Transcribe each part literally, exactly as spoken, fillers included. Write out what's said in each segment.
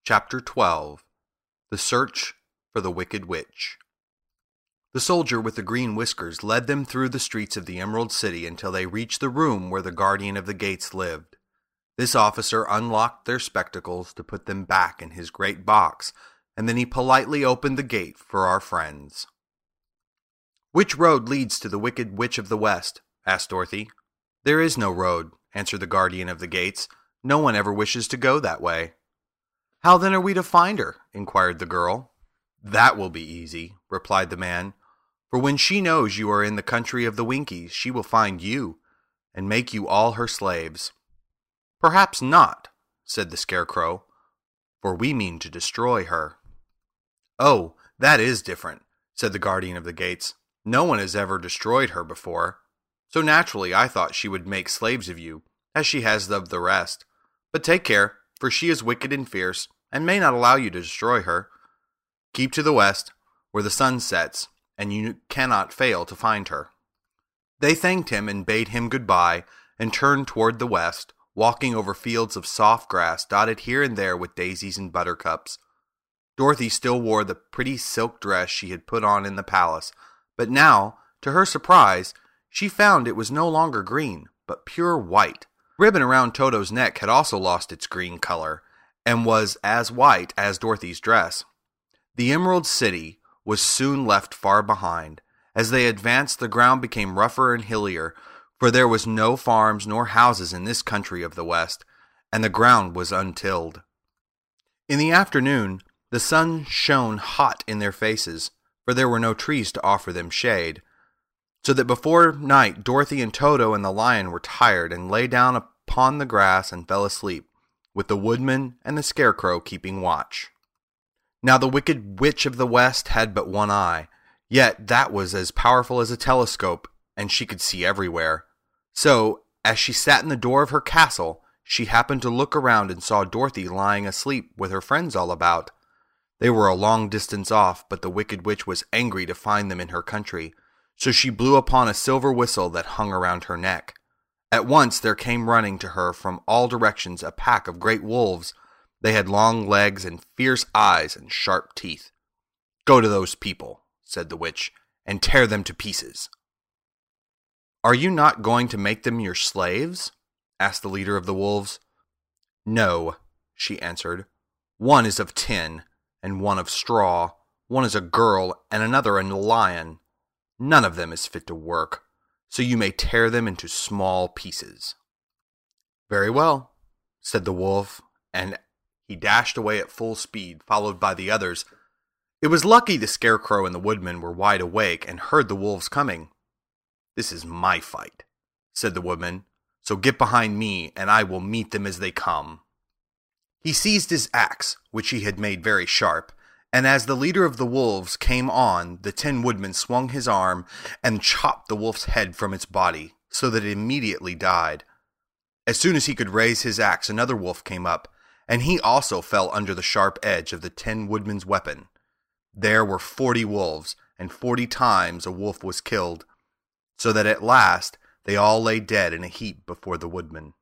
Chapter twelve. The Search for the Wicked Witch. The soldier with the green whiskers led them through the streets of the Emerald City until they reached the room where the guardian of the gates lived. This officer unlocked their spectacles to put them back in his great box, and then he politely opened the gate for our friends. "Which road leads to the Wicked Witch of the West?" asked Dorothy. "There is no road," answered the guardian of the gates. "No one ever wishes to go that way." "How then are we to find her?" inquired the girl. "That will be easy," replied the man. "For when she knows you are in the country of the Winkies, she will find you, and make you all her slaves." "Perhaps not," said the Scarecrow, "for we mean to destroy her." "Oh, that is different," said the guardian of the gates. "No one has ever destroyed her before, so naturally I thought she would make slaves of you, as she has of the rest. But take care, for she is wicked and fierce, and may not allow you to destroy her. Keep to the west, where the sun sets, and you cannot fail to find her." They thanked him and bade him goodbye, and turned toward the west, walking over fields of soft grass dotted here and there with daisies and buttercups. Dorothy still wore the pretty silk dress she had put on in the palace, but now, to her surprise, she found it was no longer green, but pure white. The ribbon around Toto's neck had also lost its green color, and was as white as Dorothy's dress. The Emerald City was soon left far behind. As they advanced, the ground became rougher and hillier, for there was no farms nor houses in this country of the West, and the ground was untilled. In the afternoon, the sun shone hot in their faces, for there were no trees to offer them shade, so that before night Dorothy and Toto and the lion were tired and lay down upon the grass and fell asleep, with the woodman and the Scarecrow keeping watch. Now the Wicked Witch of the West had but one eye, yet that was as powerful as a telescope, and she could see everywhere. So, as she sat in the door of her castle, she happened to look around and saw Dorothy lying asleep with her friends all about. They were a long distance off, but the Wicked Witch was angry to find them in her country, so she blew upon a silver whistle that hung around her neck. At once there came running to her from all directions a pack of great wolves. They had long legs and fierce eyes and sharp teeth. "Go to those people," said the witch, "and tear them to pieces." "Are you not going to make them your slaves?" asked the leader of the wolves. "No," she answered. "One is of tin, and one of straw. One is a girl, and another a lion. None of them is fit to work, so you may tear them into small pieces." "Very well," said the wolf, and he dashed away at full speed, followed by the others. It was lucky the Scarecrow and the woodman were wide awake and heard the wolves coming. "This is my fight," said the woodman, "so get behind me, and I will meet them as they come." He seized his axe, which he had made very sharp, and as the leader of the wolves came on, the Tin Woodman swung his arm and chopped the wolf's head from its body, so that it immediately died. As soon as he could raise his axe, another wolf came up, and he also fell under the sharp edge of the Tin Woodman's weapon. There were forty wolves, and forty times a wolf was killed, so that at last they all lay dead in a heap before the woodman.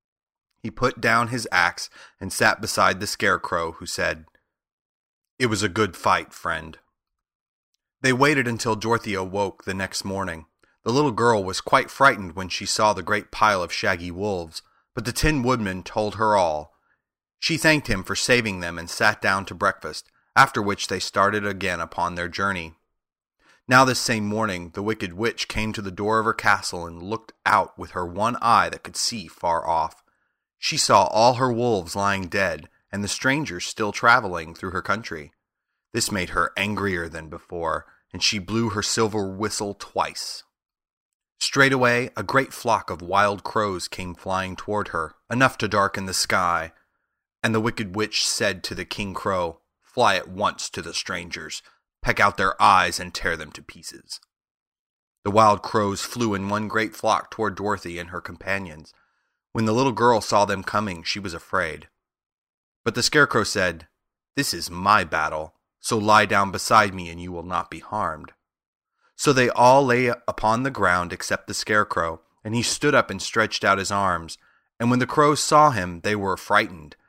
He put down his axe and sat beside the Scarecrow, who said, "It was a good fight, friend." They waited until Dorothy awoke the next morning. The little girl was quite frightened when she saw the great pile of shaggy wolves, but the Tin Woodman told her all. She thanked him for saving them and sat down to breakfast, after which they started again upon their journey. Now this same morning the Wicked Witch came to the door of her castle and looked out with her one eye that could see far off. She saw all her wolves lying dead, and the strangers still traveling through her country. This made her angrier than before, and she blew her silver whistle twice. Straightway a great flock of wild crows came flying toward her, enough to darken the sky, and the Wicked Witch said to the King Crow, "Fly at once to the strangers, peck out their eyes, and tear them to pieces." The wild crows flew in one great flock toward Dorothy and her companions. When the little girl saw them coming, she was afraid. But the Scarecrow said, "This is my battle, so lie down beside me and you will not be harmed." So they all lay upon the ground except the Scarecrow, and he stood up and stretched out his arms, and when the crows saw him, they were frightened,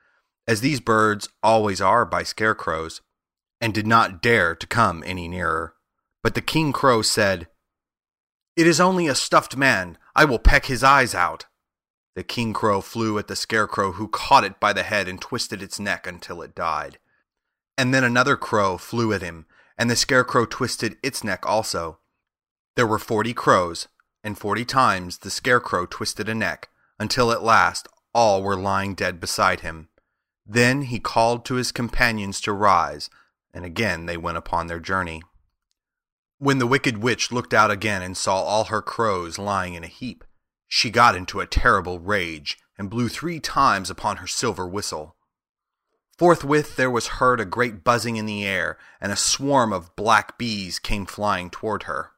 as these birds always are by scarecrows, and did not dare to come any nearer. But the King Crow said, "It is only a stuffed man. I will peck his eyes out." The King Crow flew at the Scarecrow, who caught it by the head and twisted its neck until it died. And then another crow flew at him, and the Scarecrow twisted its neck also. There were forty crows, and forty times the Scarecrow twisted a neck, until at last all were lying dead beside him. Then he called to his companions to rise, and again they went upon their journey. When the Wicked Witch looked out again and saw all her crows lying in a heap, she got into a terrible rage, and blew three times upon her silver whistle. Forthwith there was heard a great buzzing in the air, and a swarm of black bees came flying toward her.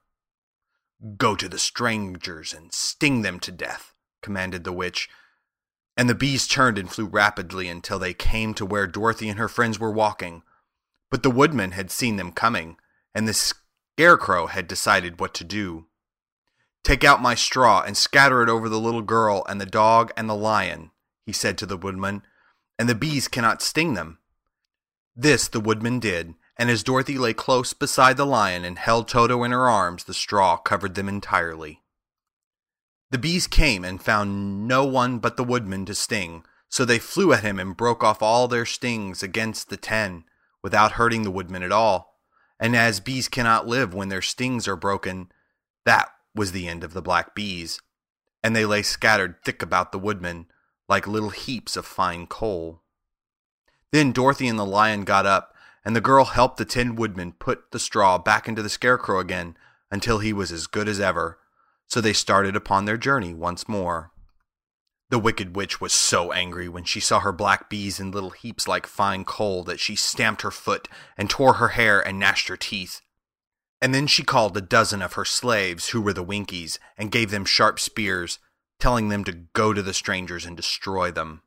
"Go to the strangers and sting them to death," commanded the witch, and the bees turned and flew rapidly until they came to where Dorothy and her friends were walking. But the woodman had seen them coming, and the Scarecrow had decided what to do. "Take out my straw and scatter it over the little girl and the dog and the lion," he said to the woodman, "and the bees cannot sting them." This the woodman did, and as Dorothy lay close beside the lion and held Toto in her arms, the straw covered them entirely. The bees came and found no one but the woodman to sting, so they flew at him and broke off all their stings against the ten, without hurting the woodman at all. And as bees cannot live when their stings are broken, that was the end of the black bees, and they lay scattered thick about the woodman, like little heaps of fine coal. Then Dorothy and the lion got up, and the girl helped the Tin Woodman put the straw back into the Scarecrow again until he was as good as ever, so they started upon their journey once more. The Wicked Witch was so angry when she saw her black bees in little heaps like fine coal that she stamped her foot and tore her hair and gnashed her teeth. And then she called a dozen of her slaves, who were the Winkies, and gave them sharp spears, telling them to go to the strangers and destroy them.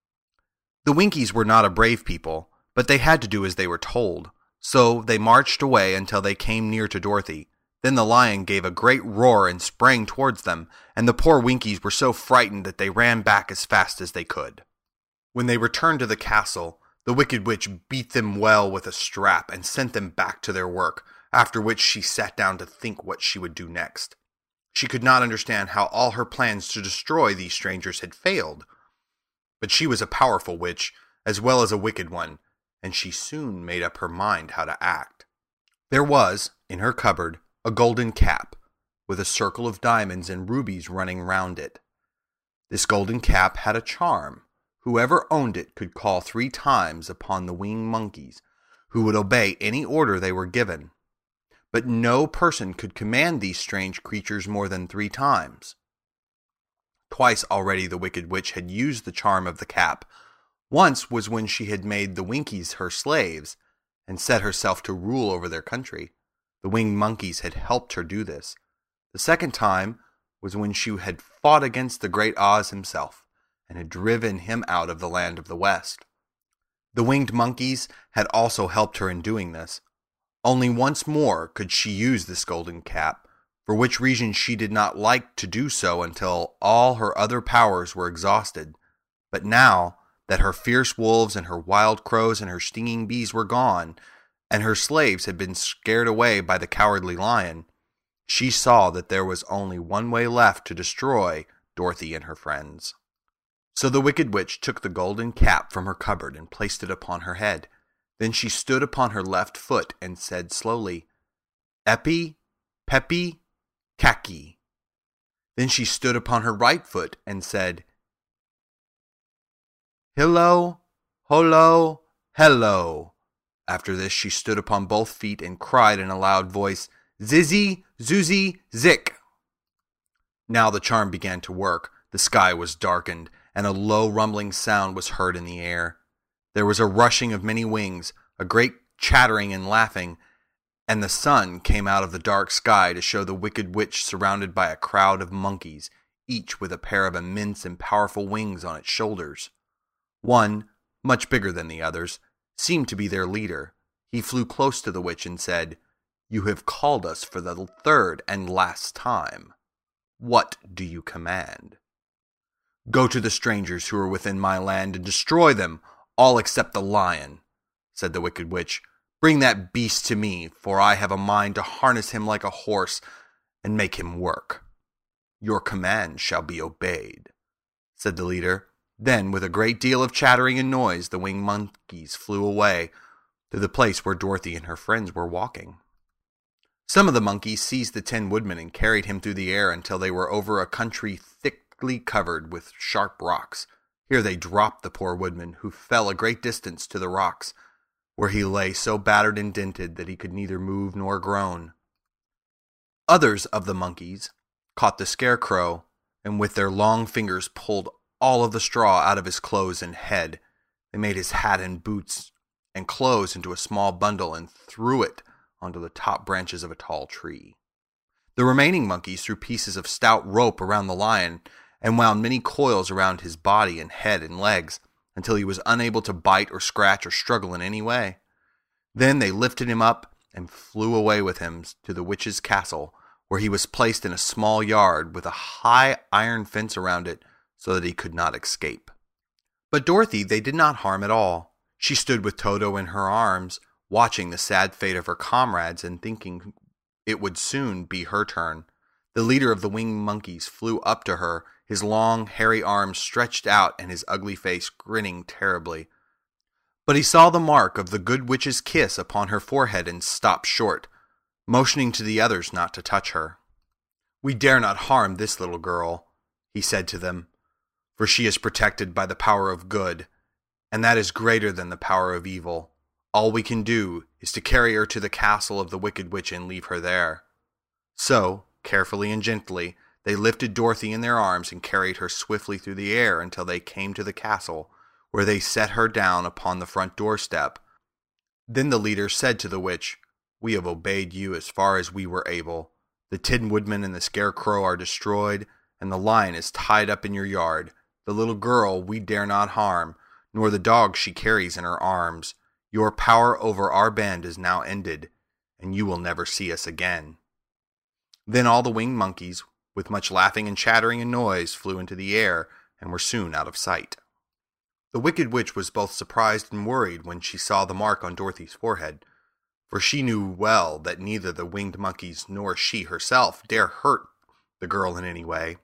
The Winkies were not a brave people, but they had to do as they were told, so they marched away until they came near to Dorothy. Then the lion gave a great roar and sprang towards them, and the poor Winkies were so frightened that they ran back as fast as they could. When they returned to the castle, the Wicked Witch beat them well with a strap and sent them back to their work, after which she sat down to think what she would do next. She could not understand how all her plans to destroy these strangers had failed. But she was a powerful witch, as well as a wicked one, and she soon made up her mind how to act. There was, in her cupboard, a golden cap, with a circle of diamonds and rubies running round it. This golden cap had a charm. Whoever owned it could call three times upon the winged monkeys, who would obey any order they were given. But no person could command these strange creatures more than three times. Twice already the Wicked Witch had used the charm of the cap. Once was when she had made the Winkies her slaves, and set herself to rule over their country. The winged monkeys had helped her do this. The second time was when she had fought against the great Oz himself, and had driven him out of the land of the West. The winged monkeys had also helped her in doing this. Only once more could she use this golden cap, for which reason she did not like to do so until all her other powers were exhausted. But now that her fierce wolves and her wild crows and her stinging bees were gone, and her slaves had been scared away by the cowardly lion, she saw that there was only one way left to destroy Dorothy and her friends. So the Wicked Witch took the golden cap from her cupboard and placed it upon her head. Then she stood upon her left foot and said slowly, "Epi, Pepi, Kaki." Then she stood upon her right foot and said, "Hillo, holo, hello." After this she stood upon both feet and cried in a loud voice, "Zizzy, Zuzzy, Zik." Now the charm began to work. The sky was darkened, and a low rumbling sound was heard in the air. There was a rushing of many wings, a great chattering and laughing, and the sun came out of the dark sky to show the Wicked Witch surrounded by a crowd of monkeys, each with a pair of immense and powerful wings on its shoulders. One, much bigger than the others, seemed to be their leader. He flew close to the witch and said, "You have called us for the third and last time. What do you command?" "Go to the strangers who are within my land and destroy them, "All except the lion," said the Wicked Witch. "Bring that beast to me, for I have a mind to harness him like a horse and make him work." "Your command shall be obeyed," said the leader. Then, with a great deal of chattering and noise, the winged monkeys flew away to the place where Dorothy and her friends were walking. Some of the monkeys seized the Tin Woodman and carried him through the air until they were over a country thickly covered with sharp rocks. Here they dropped the poor woodman, who fell a great distance to the rocks, where he lay so battered and dented that he could neither move nor groan. Others of the monkeys caught the Scarecrow, and with their long fingers pulled all of the straw out of his clothes and head. They made his hat and boots and clothes into a small bundle and threw it onto the top branches of a tall tree. The remaining monkeys threw pieces of stout rope around the lion and wound many coils around his body and head and legs until he was unable to bite or scratch or struggle in any way. Then they lifted him up and flew away with him to the witch's castle, where he was placed in a small yard with a high iron fence around it so that he could not escape. But Dorothy they did not harm at all. She stood with Toto in her arms, watching the sad fate of her comrades and thinking it would soon be her turn. The leader of the winged monkeys flew up to her, his long, hairy arms stretched out and his ugly face grinning terribly. But he saw the mark of the good witch's kiss upon her forehead and stopped short, motioning to the others not to touch her. "We dare not harm this little girl," he said to them, "for she is protected by the power of good, and that is greater than the power of evil. All we can do is to carry her to the castle of the Wicked Witch and leave her there." So, carefully and gently, they lifted Dorothy in their arms and carried her swiftly through the air until they came to the castle, where they set her down upon the front doorstep. Then the leader said to the witch, "We have obeyed you as far as we were able. The Tin Woodman and the Scarecrow are destroyed, and the lion is tied up in your yard. The little girl we dare not harm, nor the dog she carries in her arms. Your power over our band is now ended, and you will never see us again." Then all the winged monkeys, with much laughing and chattering and noise, flew into the air and were soon out of sight. The Wicked Witch was both surprised and worried when she saw the mark on Dorothy's forehead, for she knew well that neither the winged monkeys nor she herself dare hurt the girl in any way.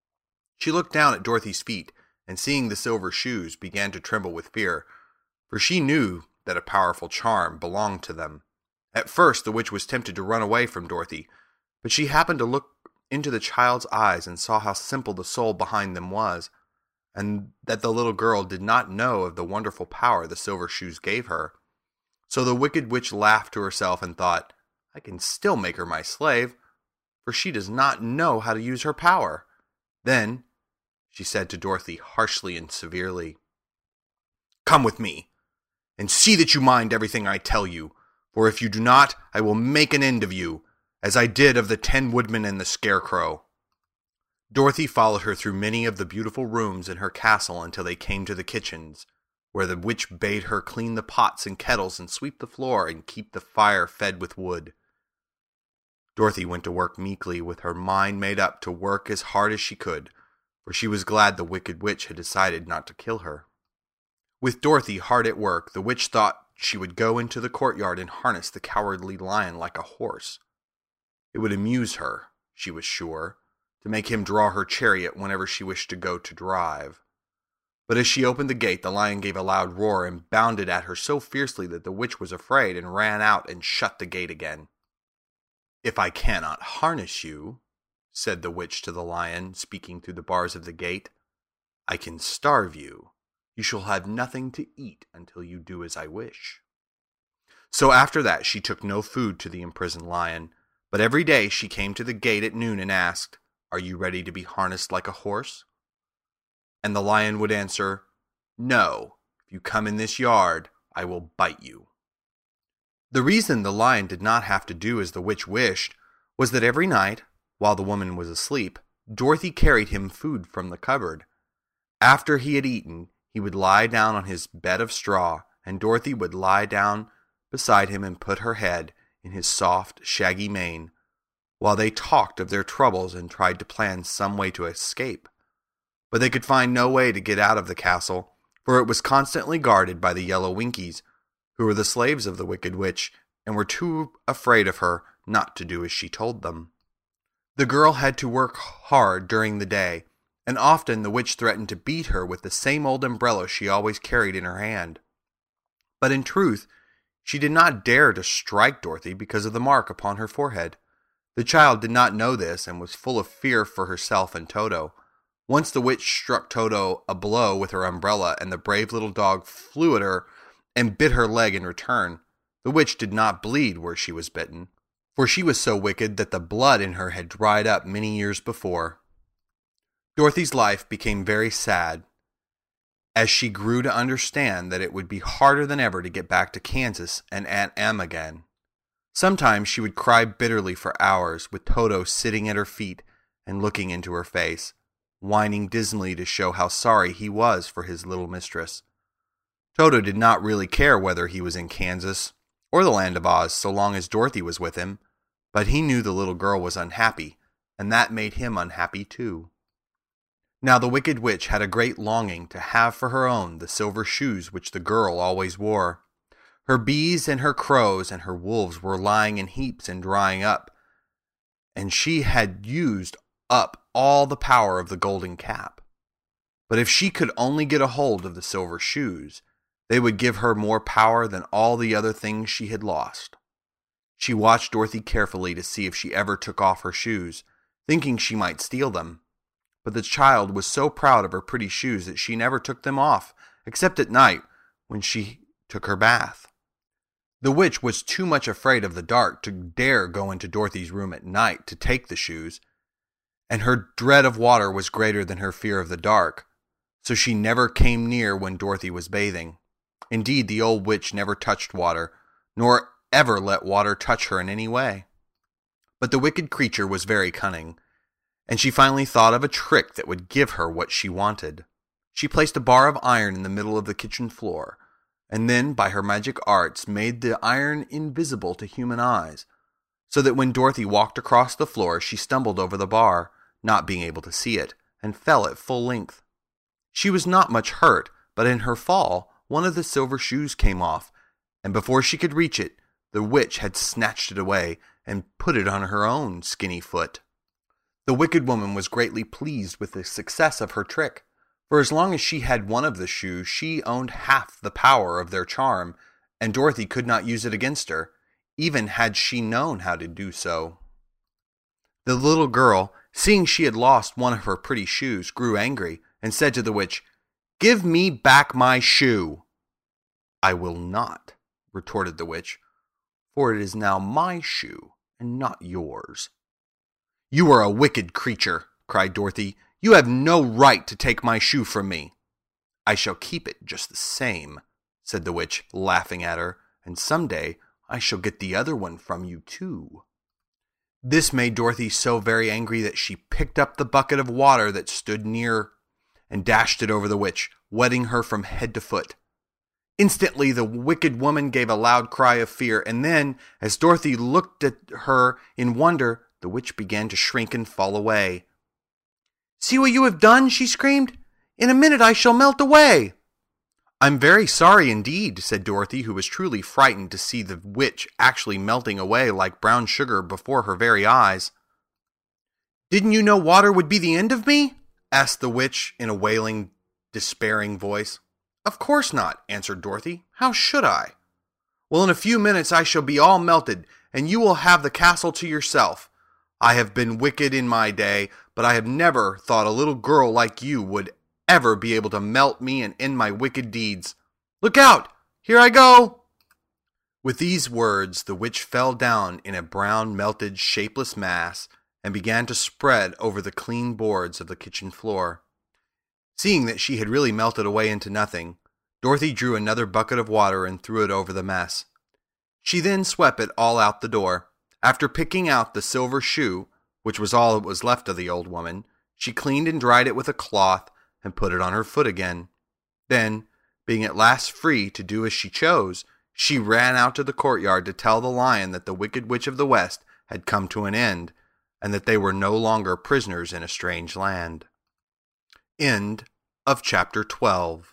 She looked down at Dorothy's feet, and seeing the silver shoes, began to tremble with fear, for she knew that a powerful charm belonged to them. At first the witch was tempted to run away from Dorothy, but she happened to look into the child's eyes and saw how simple the soul behind them was, and that the little girl did not know of the wonderful power the silver shoes gave her. So the Wicked Witch laughed to herself and thought, "I can still make her my slave, for she does not know how to use her power." Then she said to Dorothy harshly and severely, "Come with me, and see that you mind everything I tell you, for if you do not, I will make an end of you, as I did of the Tin Woodman and the Scarecrow." Dorothy followed her through many of the beautiful rooms in her castle until they came to the kitchens, where the witch bade her clean the pots and kettles and sweep the floor and keep the fire fed with wood. Dorothy went to work meekly, with her mind made up to work as hard as she could, for she was glad the Wicked Witch had decided not to kill her. With Dorothy hard at work, the witch thought she would go into the courtyard and harness the cowardly lion like a horse. It would amuse her, she was sure, to make him draw her chariot whenever she wished to go to drive. But as she opened the gate, the lion gave a loud roar and bounded at her so fiercely that the witch was afraid and ran out and shut the gate again. "If I cannot harness you," said the witch to the lion, speaking through the bars of the gate, "I can starve you. You shall have nothing to eat until you do as I wish." So after that she took no food to the imprisoned lion, but every day she came to the gate at noon and asked, "Are you ready to be harnessed like a horse?" And the lion would answer, "No, if you come in this yard, I will bite you." The reason the lion did not have to do as the witch wished was that every night, while the woman was asleep, Dorothy carried him food from the cupboard. After he had eaten, he would lie down on his bed of straw, and Dorothy would lie down beside him and put her head in his soft, shaggy mane, while they talked of their troubles and tried to plan some way to escape. But they could find no way to get out of the castle, for it was constantly guarded by the Yellow Winkies, who were the slaves of the Wicked Witch, and were too afraid of her not to do as she told them. The girl had to work hard during the day, and often the witch threatened to beat her with the same old umbrella she always carried in her hand. But in truth, she did not dare to strike Dorothy because of the mark upon her forehead. The child did not know this and was full of fear for herself and Toto. Once the witch struck Toto a blow with her umbrella, and the brave little dog flew at her and bit her leg in return. The witch did not bleed where she was bitten, for she was so wicked that the blood in her had dried up many years before. Dorothy's life became very sad, as she grew to understand that it would be harder than ever to get back to Kansas and Aunt Em again. Sometimes she would cry bitterly for hours, with Toto sitting at her feet and looking into her face, whining dismally to show how sorry he was for his little mistress. Toto did not really care whether he was in Kansas or the Land of Oz so long as Dorothy was with him, but he knew the little girl was unhappy, and that made him unhappy too. Now the Wicked Witch had a great longing to have for her own the silver shoes which the girl always wore. Her bees and her crows and her wolves were lying in heaps and drying up, and she had used up all the power of the golden cap. But if she could only get a hold of the silver shoes, they would give her more power than all the other things she had lost. She watched Dorothy carefully to see if she ever took off her shoes, thinking she might steal them. But the child was so proud of her pretty shoes that she never took them off, except at night when she took her bath. The witch was too much afraid of the dark to dare go into Dorothy's room at night to take the shoes, and her dread of water was greater than her fear of the dark, so she never came near when Dorothy was bathing. Indeed, the old witch never touched water, nor ever let water touch her in any way. But the wicked creature was very cunning, and she finally thought of a trick that would give her what she wanted. She placed a bar of iron in the middle of the kitchen floor, and then, by her magic arts, made the iron invisible to human eyes, so that when Dorothy walked across the floor, she stumbled over the bar, not being able to see it, and fell at full length. She was not much hurt, but in her fall, one of the silver shoes came off, and before she could reach it, the witch had snatched it away and put it on her own skinny foot. The wicked woman was greatly pleased with the success of her trick, for as long as she had one of the shoes, she owned half the power of their charm, and Dorothy could not use it against her, even had she known how to do so. The little girl, seeing she had lost one of her pretty shoes, grew angry, and said to the witch, "Give me back my shoe." "I will not," retorted the witch, "for it is now my shoe, and not yours." "You are a wicked creature," cried Dorothy. "You have no right to take my shoe from me." "I shall keep it just the same," said the witch, laughing at her, "and someday I shall get the other one from you too." This made Dorothy so very angry that she picked up the bucket of water that stood near and dashed it over the witch, wetting her from head to foot. Instantly the wicked woman gave a loud cry of fear, and then, as Dorothy looked at her in wonder, the witch began to shrink and fall away. "See what you have done," she screamed. "In a minute I shall melt away." "I'm very sorry indeed," said Dorothy, who was truly frightened to see the witch actually melting away like brown sugar before her very eyes. "Didn't you know water would be the end of me?" asked the witch in a wailing, despairing voice. "Of course not," answered Dorothy. "How should I?" "Well, in a few minutes I shall be all melted, and you will have the castle to yourself. I have been wicked in my day, but I have never thought a little girl like you would ever be able to melt me and end my wicked deeds. Look out! Here I go!" With these words, the witch fell down in a brown, melted, shapeless mass and began to spread over the clean boards of the kitchen floor. Seeing that she had really melted away into nothing, Dorothy drew another bucket of water and threw it over the mess. She then swept it all out the door. After picking out the silver shoe, which was all that was left of the old woman, she cleaned and dried it with a cloth and put it on her foot again. Then, being at last free to do as she chose, she ran out to the courtyard to tell the lion that the Wicked Witch of the West had come to an end, and that they were no longer prisoners in a strange land. End of chapter twelve.